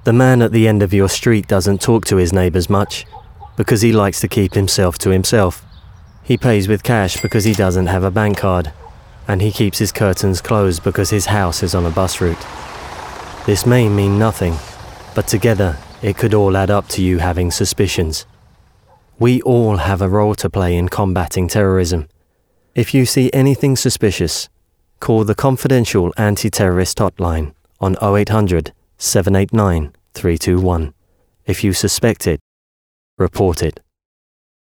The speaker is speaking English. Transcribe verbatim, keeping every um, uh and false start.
The man at the end of your street doesn't talk to his neighbours much because he likes to keep himself to himself. He pays with cash because he doesn't have a bank card, and he keeps his curtains closed because his house is on a bus route. This may mean nothing, but together it could all add up to you having suspicions. We all have a role to play in combating terrorism. If you see anything suspicious, call the confidential anti-terrorist hotline on oh eight hundred, seven eight nine, three two one. If you suspect it, report it.